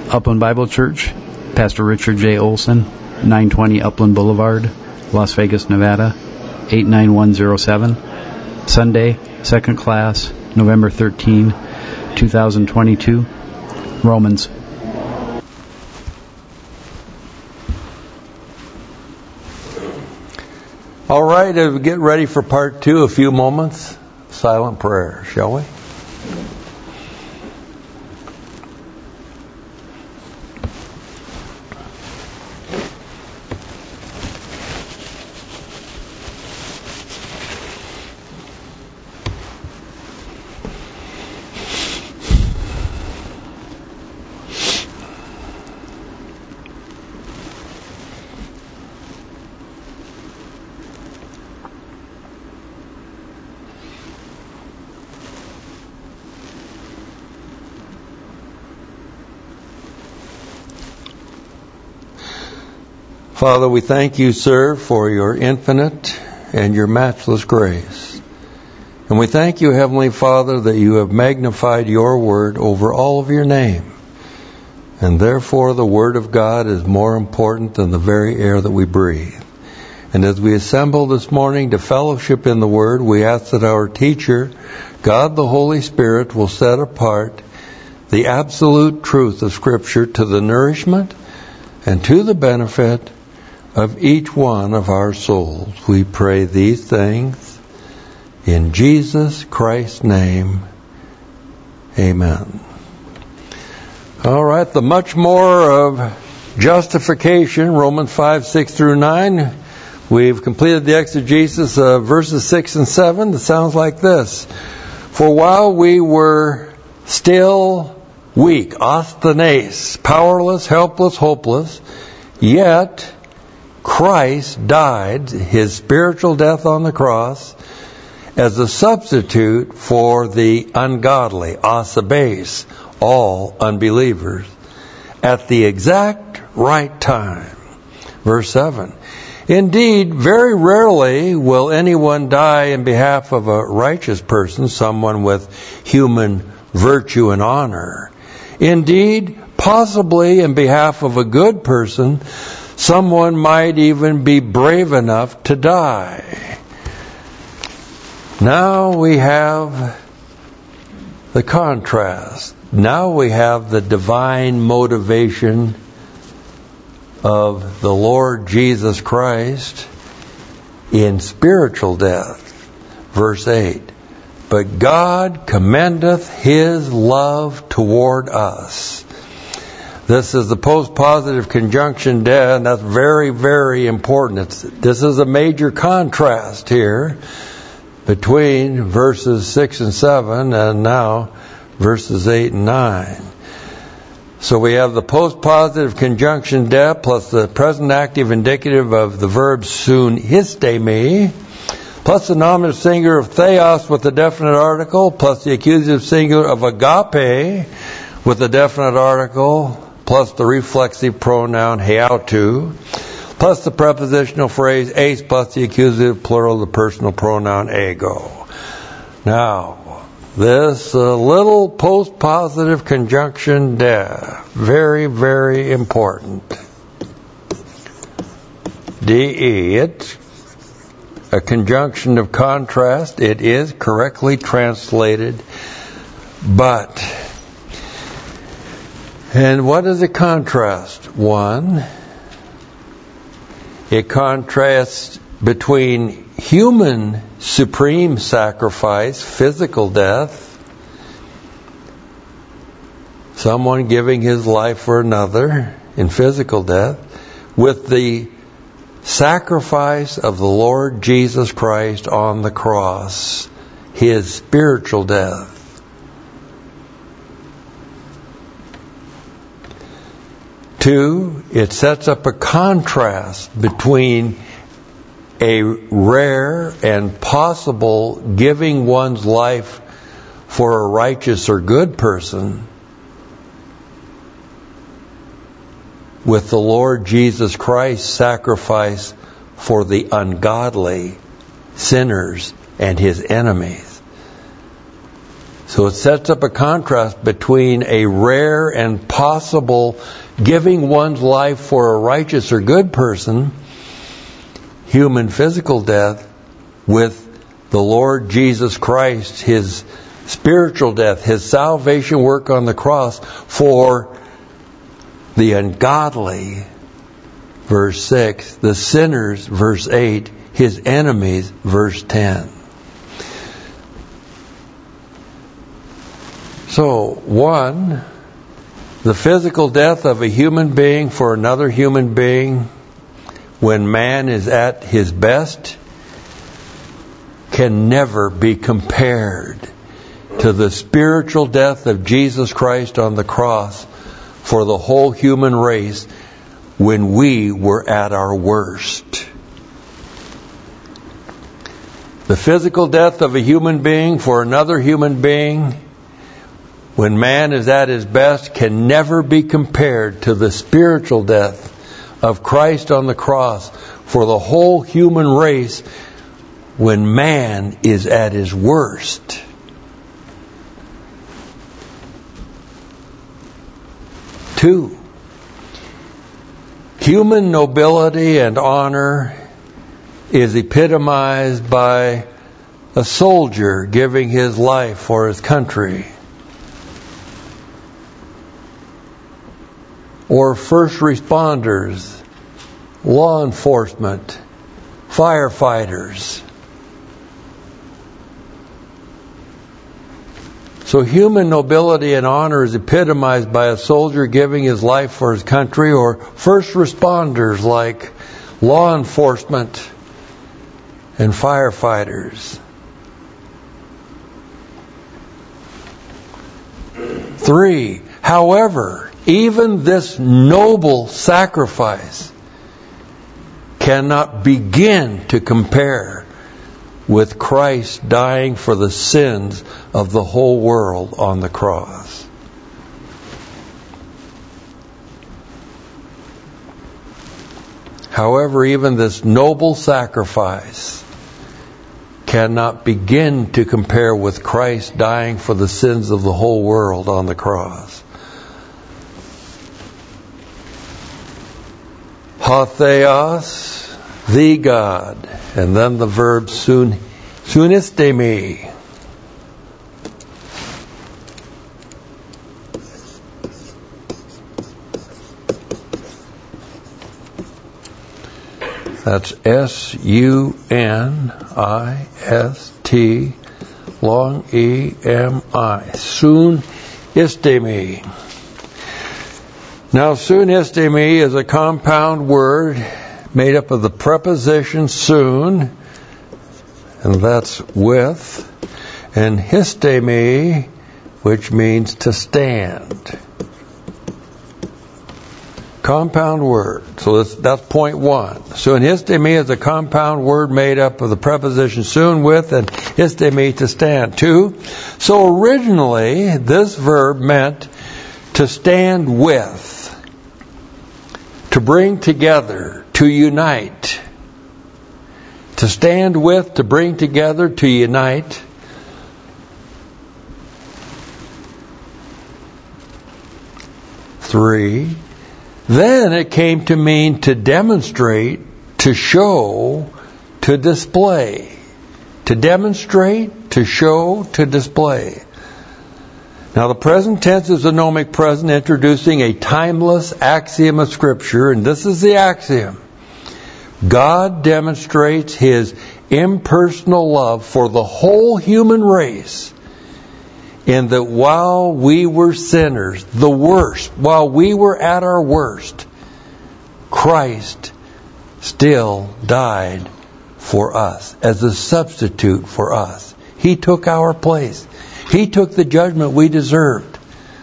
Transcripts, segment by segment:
Upland Bible Church, Pastor Richard J. Olson, 920 Upland Boulevard, Las Vegas, Nevada, 89107. Sunday, second class, November 13, 2022. Romans. All right, as we get ready for part 2, a few moments, silent prayer, shall we? Father, we thank you, sir, for your infinite and your matchless grace. And we thank you, Heavenly Father, that you have magnified your word over all of your name. And therefore the word of God is more important than the very air that we breathe. And as we assemble this morning to fellowship in the word, we ask that our teacher, God the Holy Spirit, will set apart the absolute truth of Scripture to the nourishment and to the benefit of each one of our souls. We pray these things in Jesus Christ's name. Amen. All right, the much more of justification, Romans 5, 6 through 9. We've completed the exegesis of verses 6 and 7. It sounds like this. For while we were still weak, asthenes, powerless, helpless, hopeless, yet Christ died, his spiritual death on the cross, as a substitute for the ungodly, asabes, all unbelievers, at the exact right time. Verse 7. Indeed, very rarely will anyone die in behalf of a righteous person, someone with human virtue and honor. Indeed, possibly in behalf of a good person, someone might even be brave enough to die. Now we have the contrast. Now we have the divine motivation of the Lord Jesus Christ in spiritual death. Verse 8. But God commendeth his love toward us. This is the post-positive conjunction de, and that's very, very important. This is a major contrast here between verses 6 and 7 and now verses 8 and 9. So we have the post-positive conjunction de plus the present active indicative of the verb soon histemi, plus the nominative singular of theos with the definite article, plus the accusative singular of agape with the definite article, plus the reflexive pronoun heautu, plus the prepositional phrase eis, plus the accusative plural, the personal pronoun ego. Now, this little post-positive conjunction de, very, very important. De, it's a conjunction of contrast. It is correctly translated, but. And what is the contrast? One, it contrasts between human supreme sacrifice, physical death, someone giving his life for another in physical death, with the sacrifice of the Lord Jesus Christ on the cross, his spiritual death. Two, it sets up a contrast between a rare and possible giving one's life for a righteous or good person with the Lord Jesus Christ's sacrifice for the ungodly, sinners, and his enemies. So it sets up a contrast between a rare and possible giving one's life for a righteous or good person, human physical death, with the Lord Jesus Christ, His spiritual death, His salvation work on the cross for the ungodly, verse 6, the sinners, verse 8, His enemies, verse 10. So, 1, the physical death of a human being for another human being when man is at his best can never be compared to the spiritual death of Jesus Christ on the cross for the whole human race when we were at our worst. The physical death of a human being for another human being when man is at his best can never be compared to the spiritual death of Christ on the cross for the whole human race when man is at his worst. Two, human nobility and honor is epitomized by a soldier giving his life for his country, or first responders, law enforcement, firefighters. So human nobility and honor is epitomized by a soldier giving his life for his country, or first responders like law enforcement and firefighters. 3, however, even this noble sacrifice cannot begin to compare with Christ dying for the sins of the whole world on the cross. However, even this noble sacrifice cannot begin to compare with Christ dying for the sins of the whole world on the cross. Ha theos, the God, and then the verb sunistemi. That's S-U-N-I-S-T long E-M-I. Sun istemi. Now, sun istemi is a compound word made up of the preposition soon, and that's with, and histemi, which means to stand. Compound word. So that's point 1. Sun histemi is a compound word made up of the preposition soon, with, and histemi, to stand. 2. So originally, this verb meant to stand with, to bring together, to unite. To stand with, to bring together, to unite. Three. Then it came to mean to demonstrate, to show, to display. To demonstrate, to show, to display. Now the present tense is a gnomic present introducing a timeless axiom of Scripture, and this is the axiom. God demonstrates His impersonal love for the whole human race in that while we were sinners, the worst, while we were at our worst, Christ still died for us as a substitute for us. He took our place. He took the judgment we deserved.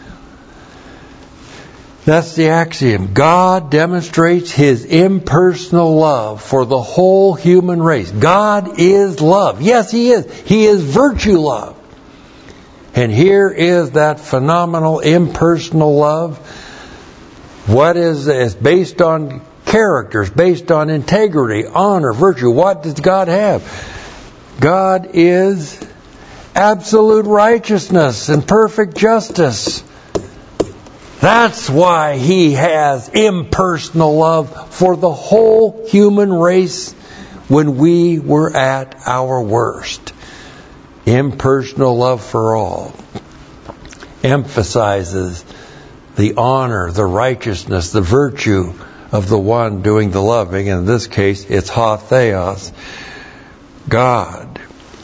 That's the axiom. God demonstrates His impersonal love for the whole human race. God is love. Yes, He is. He is virtue love. And here is that phenomenal impersonal love. What is based on characters, based on integrity, honor, virtue. What does God have? God is absolute righteousness and perfect justice. That's why He has impersonal love for the whole human race when we were at our worst. Impersonal love for all emphasizes the honor, the righteousness, the virtue of the one doing the loving. In this case, it's Ha Theos, God.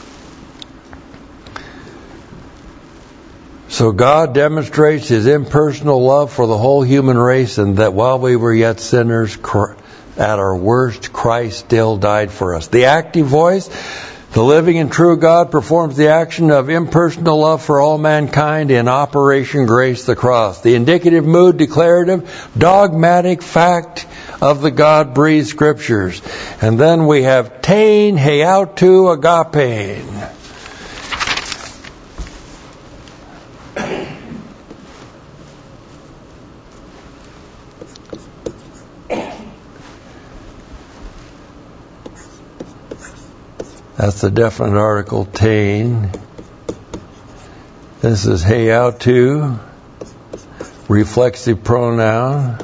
So God demonstrates His impersonal love for the whole human race, and that while we were yet sinners, at our worst, Christ still died for us. The active voice, the living and true God, performs the action of impersonal love for all mankind in Operation Grace the Cross. The indicative mood, declarative, dogmatic fact of the God-breathed Scriptures. And then we have tein heautou agapein. That's the definite article, tein. This is heautou, reflexive pronoun.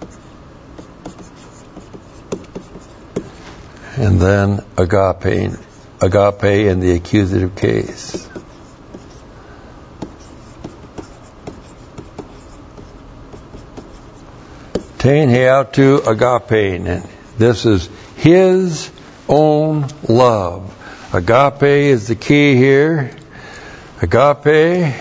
And then agape in the accusative case. Tein heautou agapein. This is His own love. Agape is the key here. Agape,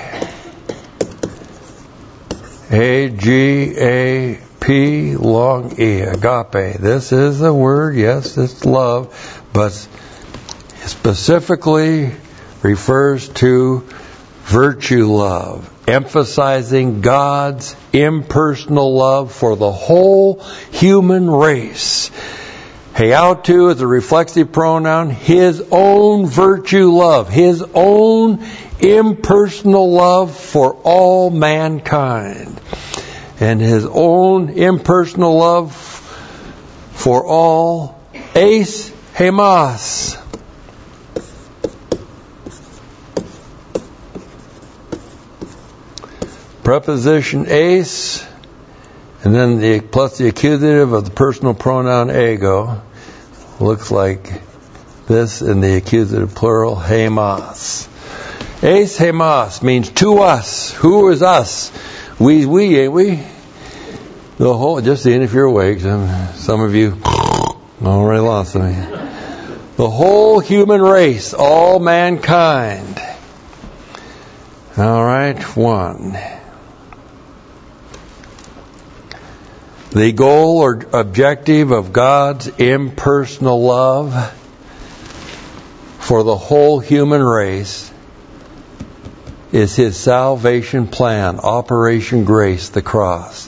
A-G-A-P, long E, agape. This is a word, yes, it's love, but specifically refers to virtue love, emphasizing God's impersonal love for the whole human race. Heautou is a reflexive pronoun, His own virtue love, His own impersonal love for all mankind. And His own impersonal love for all, eis hemas. Preposition eis, and then plus the accusative of the personal pronoun ego, looks like this in the accusative plural, hemas. Eis hemas means to us. Who is us? We, ain't we? The whole, just seeing if you're awake. Some of you already lost me. The whole human race, all mankind. All right, one. The goal or objective of God's impersonal love for the whole human race is His salvation plan, Operation Grace, the cross.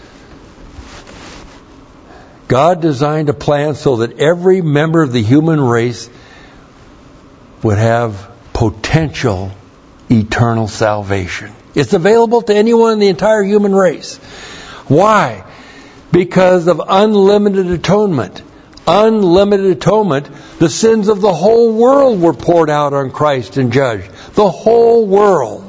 God designed a plan so that every member of the human race would have potential eternal salvation. It's available to anyone in the entire human race. Why? Because of unlimited atonement. Unlimited atonement, the sins of the whole world were poured out on Christ and judged. The whole world.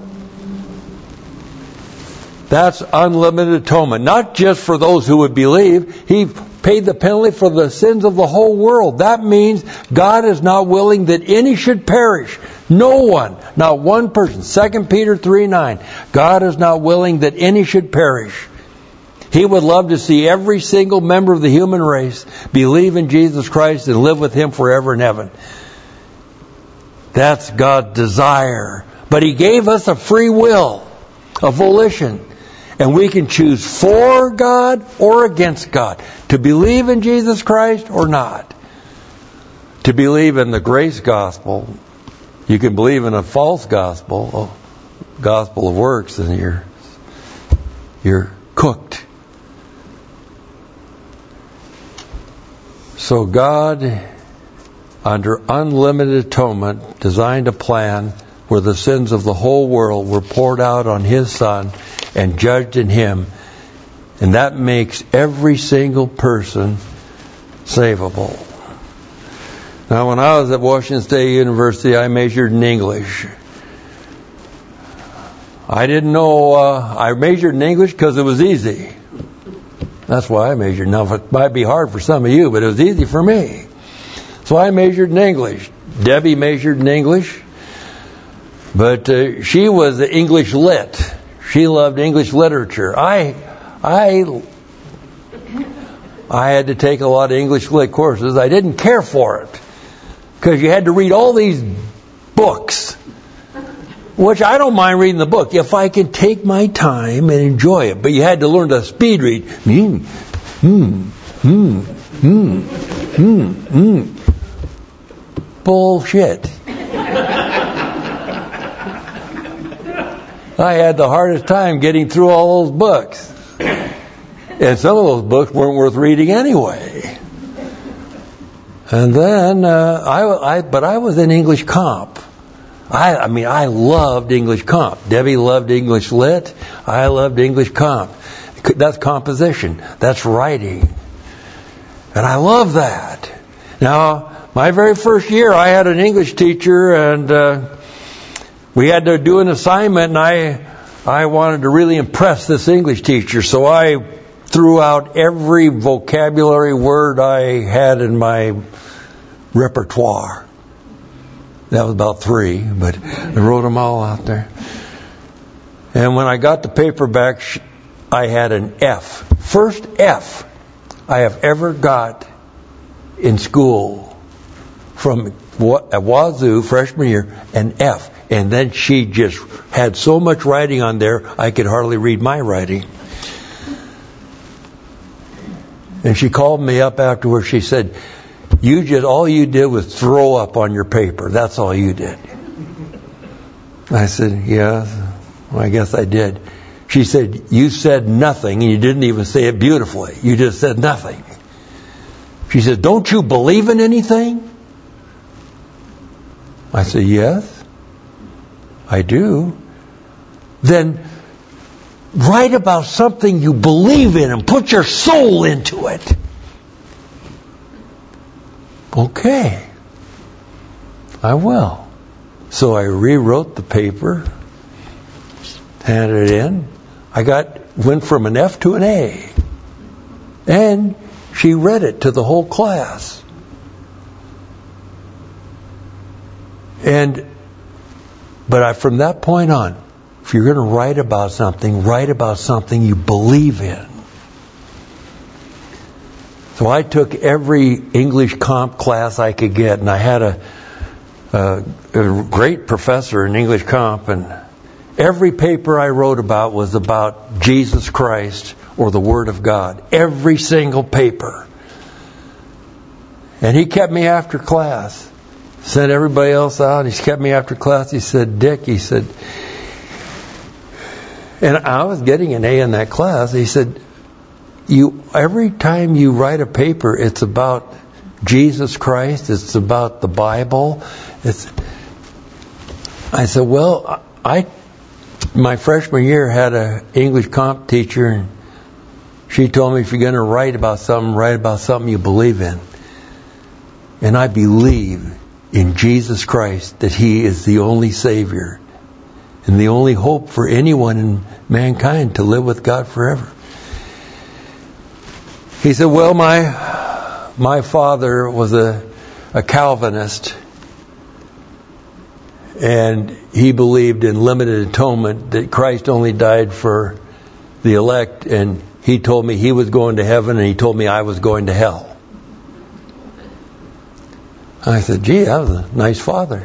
That's unlimited atonement. Not just for those who would believe. He paid the penalty for the sins of the whole world. That means God is not willing that any should perish. No one. Not one person. 2 Peter 3:9. God is not willing that any should perish. He would love to see every single member of the human race believe in Jesus Christ and live with Him forever in heaven. That's God's desire. But He gave us a free will, a volition. And we can choose for God or against God. To believe in Jesus Christ or not. To believe in the grace gospel. You can believe in a false gospel, a gospel of works, and you're cooked. So God, under unlimited atonement, designed a plan where the sins of the whole world were poured out on His Son and judged in Him. And that makes every single person savable. Now, when I was at Washington State University, I majored in English. I didn't know, I majored in English because it was easy. That's why I majored. Now, it might be hard for some of you, but it was easy for me. So I majored in English. Debbie majored in English. But she was the English lit. She loved English literature. I had to take a lot of English lit courses. I didn't care for it because you had to read all these books, which I don't mind reading the book if I can take my time and enjoy it. But you had to learn to speed read. Bullshit. I had the hardest time getting through all those books. And some of those books weren't worth reading anyway. And then, but I was in English comp. I loved English comp. Debbie loved English lit. I loved English comp. That's composition. That's writing. And I love that. Now, my very first year, I had an English teacher, and we had to do an assignment, and I wanted to really impress this English teacher, so I threw out every vocabulary word I had in my repertoire. That was about 3, but I wrote them all out there. And when I got the paper back, I had an F. First F I have ever got in school from at Wazoo, freshman year, an F. And then she just had so much writing on there, I could hardly read my writing. And she called me up afterwards. She said, all you did was throw up on your paper. That's all you did. I said, yeah, well, I guess I did. She said, you said nothing, and you didn't even say it beautifully. You just said nothing. She said, don't you believe in anything? I said, yes, I do. Then write about something you believe in and put your soul into it. Okay, I will. So I rewrote the paper, handed it in. Went from an F to an A. And she read it to the whole class. But from that point on, if you're going to write about something you believe in. So I took every English comp class I could get, and I had a great professor in English comp, and every paper I wrote about was about Jesus Christ or the Word of God. Every single paper. And he kept me after class. Sent everybody else out. He kept me after class. He said, Dick, and I was getting an A in that class. He said, every time you write a paper, it's about Jesus Christ. It's about the Bible. I said, well, my freshman year had an English comp teacher, and she told me if you're going to write about something you believe in. And I believe in Jesus Christ, that He is the only Savior and the only hope for anyone in mankind to live with God forever. He said, well, my father was a Calvinist, and he believed in limited atonement, that Christ only died for the elect, and he told me he was going to heaven, and he told me I was going to hell. I said, gee, that was a nice father.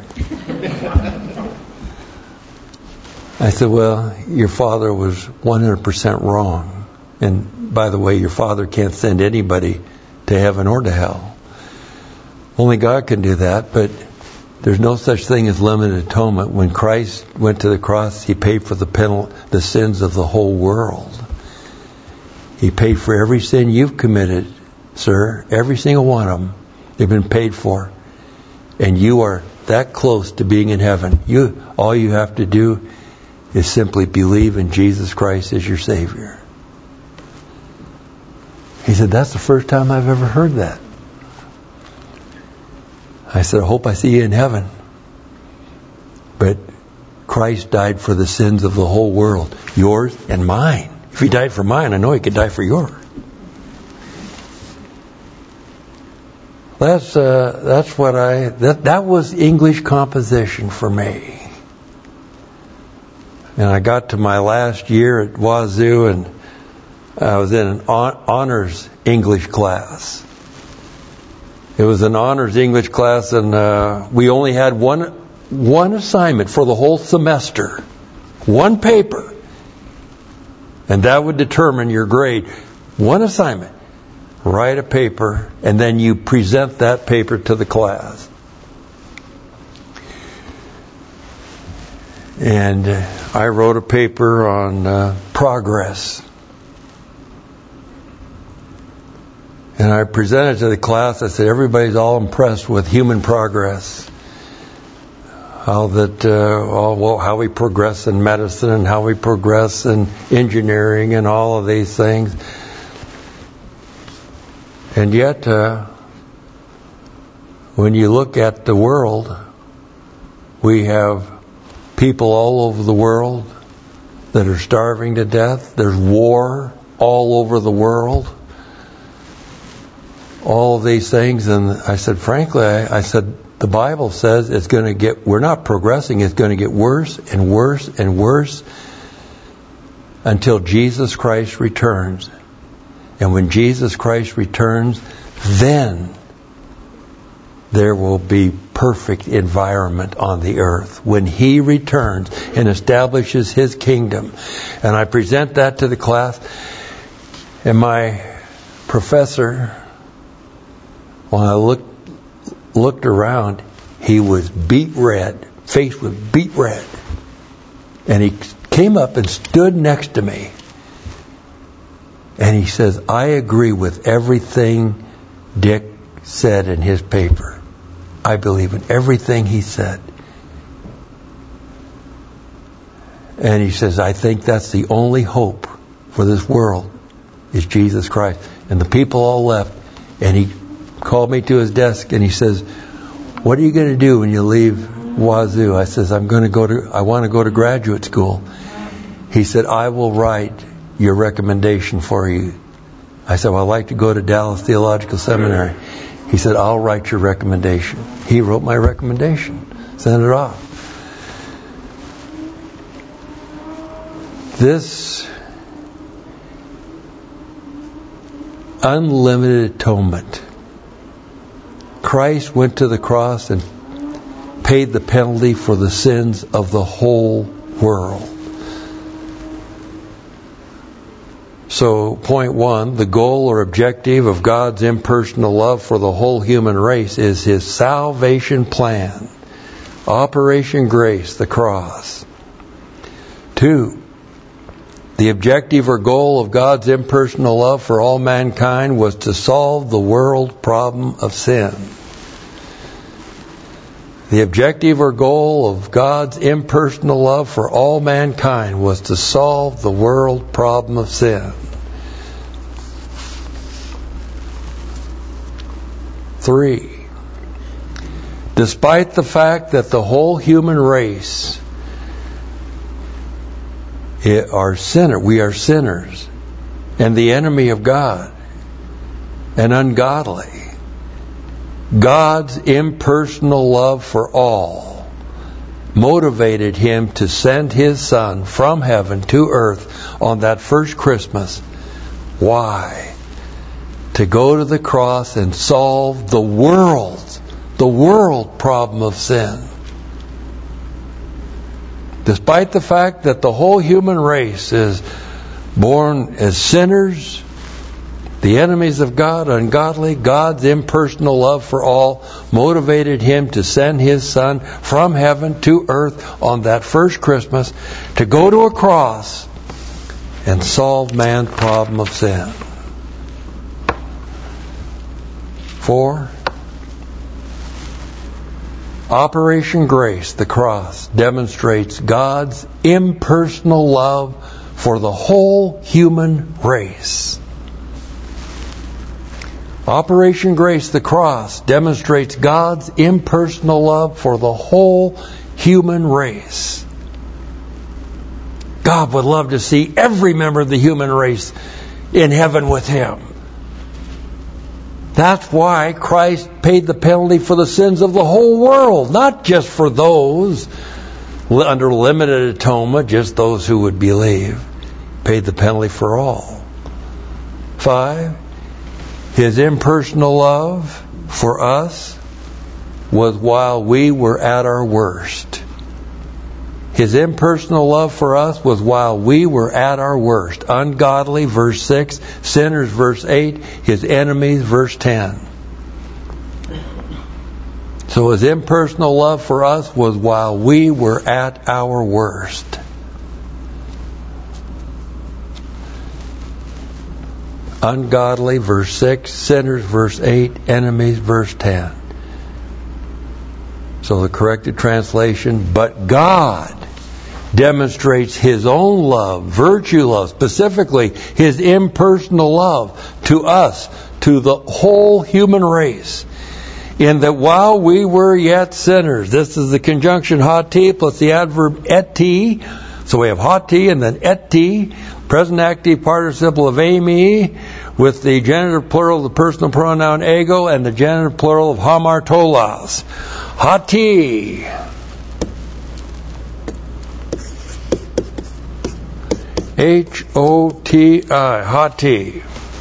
I said, well, your father was 100% wrong. And by the way, your father can't send anybody to heaven or to hell. Only God can do that, but there's no such thing as limited atonement. When Christ went to the cross, He paid for the sins of the whole world. He paid for every sin you've committed, sir. Every single one of them. They've been paid for. And you are that close to being in heaven. All you have to do is simply believe in Jesus Christ as your Savior. He said, that's the first time I've ever heard that. I said, I hope I see you in heaven. But Christ died for the sins of the whole world, yours and mine. If He died for mine, I know He could die for yours. That's what that was English composition for me. And I got to my last year at Wazoo, and I was in an honors English class. It was an honors English class, and we only had one assignment for the whole semester, one paper, and that would determine your grade. One assignment. Write a paper, and then you present that paper to the class. And I wrote a paper on progress. And I presented to the class. I said, everybody's all impressed with human progress. How we progress in medicine and how we progress in engineering and all of these things. And yet, when you look at the world, we have people all over the world that are starving to death. There's war all over the world. All of these things. And I said, frankly, I said, the Bible says it's going to get, we're not progressing, it's going to get worse and worse and worse until Jesus Christ returns. And when Jesus Christ returns, then there will be perfect environment on the earth. When He returns and establishes His kingdom. And I present that to the class. And my professor, when I looked around, he was beet red. Face was beet red. And he came up and stood next to me. And he says, I agree with everything Dick said in his paper. I believe in everything he said. And he says, I think that's the only hope for this world is Jesus Christ. And the people all left. And he called me to his desk and he says, what are you going to do when you leave Wazoo? I says, I want to go to graduate school. He said, I will write your recommendation for you. I said, well, I'd like to go to Dallas Theological Seminary. He said, I'll write your recommendation. He wrote my recommendation. Sent it off. This unlimited atonement. Christ went to the cross and paid the penalty for the sins of the whole world. So, point one, the goal or objective of God's impersonal love for the whole human race is His salvation plan. Operation Grace, the cross. 2, the objective or goal of God's impersonal love for all mankind was to solve the world problem of sin. The objective or goal of God's impersonal love for all mankind was to solve the world problem of sin. 3, despite the fact that the whole human race we are sinners and the enemy of God and ungodly, God's impersonal love for all motivated Him to send His Son from heaven to earth on that first Christmas. Why? To go to the cross and solve the world problem of sin. Despite the fact that the whole human race is born as sinners, the enemies of God, ungodly, God's impersonal love for all motivated Him to send His Son from heaven to earth on that first Christmas to go to a cross and solve man's problem of sin. 4, Operation Grace, the cross, demonstrates God's impersonal love for the whole human race. Operation Grace, the cross, demonstrates God's impersonal love for the whole human race. God would love to see every member of the human race in heaven with Him. That's why Christ paid the penalty for the sins of the whole world, not just for those under limited atonement, just those who would believe. Paid the penalty for all. 5, His impersonal love for us was while we were at our worst. His impersonal love for us was while we were at our worst. Ungodly, verse 6. Sinners, verse 8. His enemies, verse 10. So His impersonal love for us was while we were at our worst. Ungodly, verse 6. Sinners, verse 8. Enemies, verse 10. So the corrected translation, but God demonstrates His own love, virtue love, specifically His impersonal love to us, to the whole human race, in that while we were yet sinners, this is the conjunction hoti plus the adverb eti, so we have hoti and then eti, present active participle of eimi, with the genitive plural of the personal pronoun ego and the genitive plural of hamartolos. Hoti. H-O-T-I. Hoti.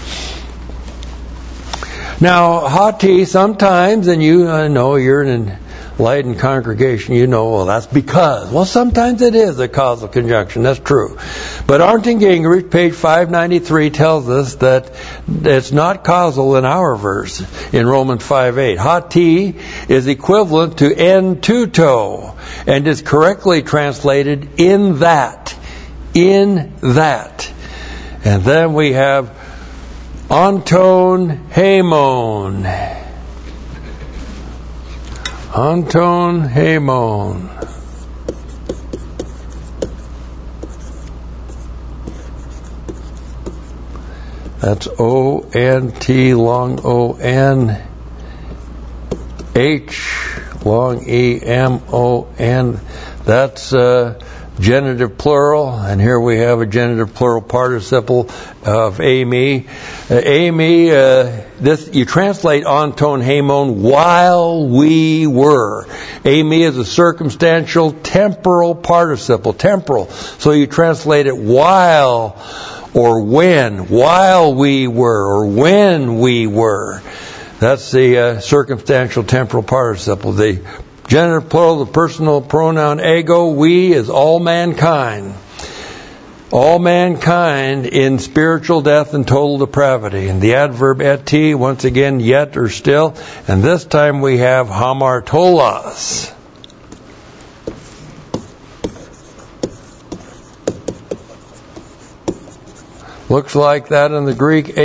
Now, hoti sometimes, and you know you're in an enlightened congregation, you know, well, that's because. Well, sometimes it is a causal conjunction. That's true. But Arndt Gingrich, page 593, tells us that it's not causal in our verse in Romans 5:8. Hoti is equivalent to en tuto and is correctly translated in that. In that. And then we have Anton Hamon. Anton Hamon. That's O-N-T long O-N H long E-M-O-N. That's genitive plural, and here we have a genitive plural participle of eimi. Eimi, this you translate Anton Hamon, while we were. Eimi is a circumstantial temporal participle, temporal. So you translate it while or when, while we were, or when we were. That's the circumstantial temporal participle. The genitive plural, the personal pronoun ego, we, is all mankind. All mankind in spiritual death and total depravity. And the adverb eti, once again, yet or still. And this time we have hamartolos. Looks like that in the Greek,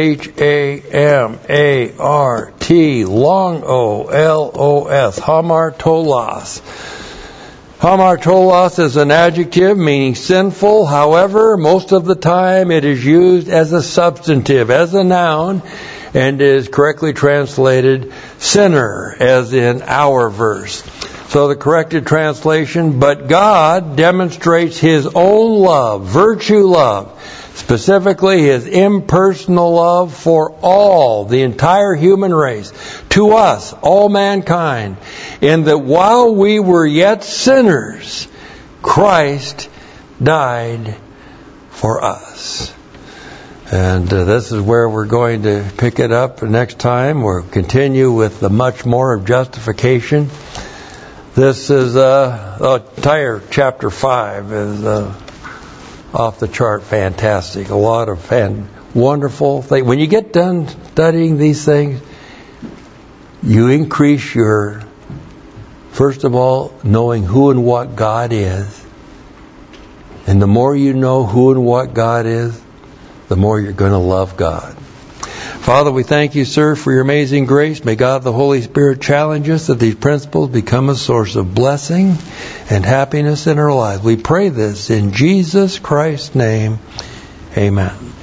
H-A-M-A-R-T, long O-L-O-S, hamartolos. Hamartolos is an adjective meaning sinful. However, most of the time it is used as a substantive, as a noun, and is correctly translated sinner, as in our verse. So the corrected translation, but God demonstrates His own love, virtue love, specifically His impersonal love for all, the entire human race, to us, all mankind, in that while we were yet sinners, Christ died for us. And this is where we're going to pick it up next time. We'll continue with the much more of justification. This is entire chapter 5 is off the chart fantastic. A lot of wonderful things. When you get done studying these things, you increase your, first of all, knowing who and what God is. And the more you know who and what God is, the more you're going to love God. Father, we thank you, sir, for your amazing grace. May God the Holy Spirit challenge us that these principles become a source of blessing and happiness in our lives. We pray this in Jesus Christ's name. Amen.